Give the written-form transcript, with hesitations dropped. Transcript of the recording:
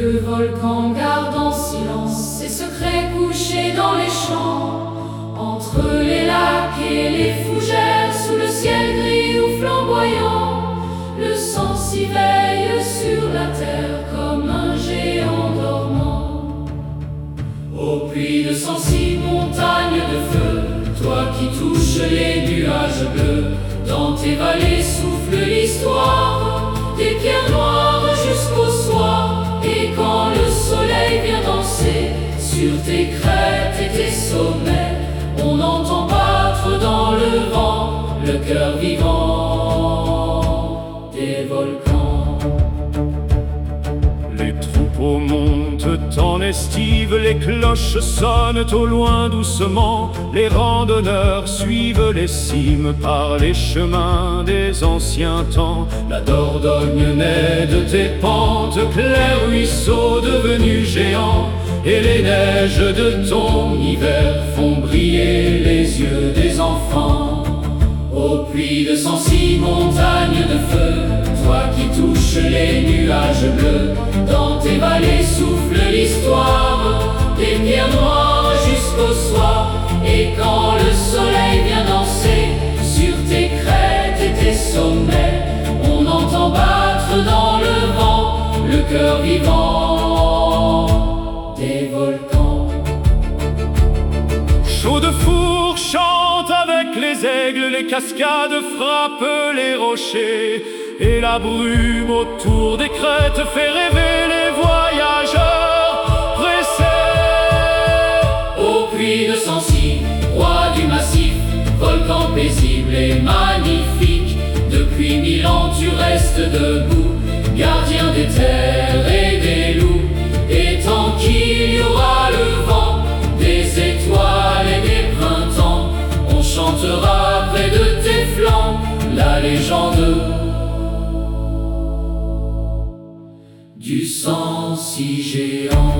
Le volcan garde en silence ses secrets couchés dans les champs, entre les lacs et les fougères, sous le ciel gris ou flamboyant. Le sang s'y veille sur la terre comme un géant dormant. Ô puits de Sancy, montagne de feu, toi qui touches les nuages bleus, dans tes vallées souffle l'histoire des pierres noires jusqu'au soir. Et quand le soleil vient danser sur tes crêtes et tes sommets, on entend battre dans le vent le cœur vivant des volcans. Les troupeaux montent en estive, les cloches sonnent au loin doucement. Les randonneurs suivent les cimes par les chemins des anciens temps. La Dordogne naît de tes pentes, clairs ruisseaux devenus géants. Et les neiges de ton hiver font briller les yeux des enfants. Ô puits de Sancy, montagne de feu, toi qui touches les nuages bleus, dans tes vallées souffle l'histoire des pierres noires jusqu'au soir. Et quand le soleil vient danser sur tes crêtes et tes sommets, on entend battre dans le vent le cœur vivant des volcans. Chaudefour chante avec les aigles, les cascades frappent les rochers, et la brume autour des crêtes fait rêver les voyageurs pressés. Ô puits de Sancy, roi du massif, volcan paisible et magnifique, depuis 1000 ans tu restes debout, gardien des terres et des loups. Et tant qu'il y aura le vent, des étoiles et des printemps, on chantera près de tes flancs la légende du Sancy géant.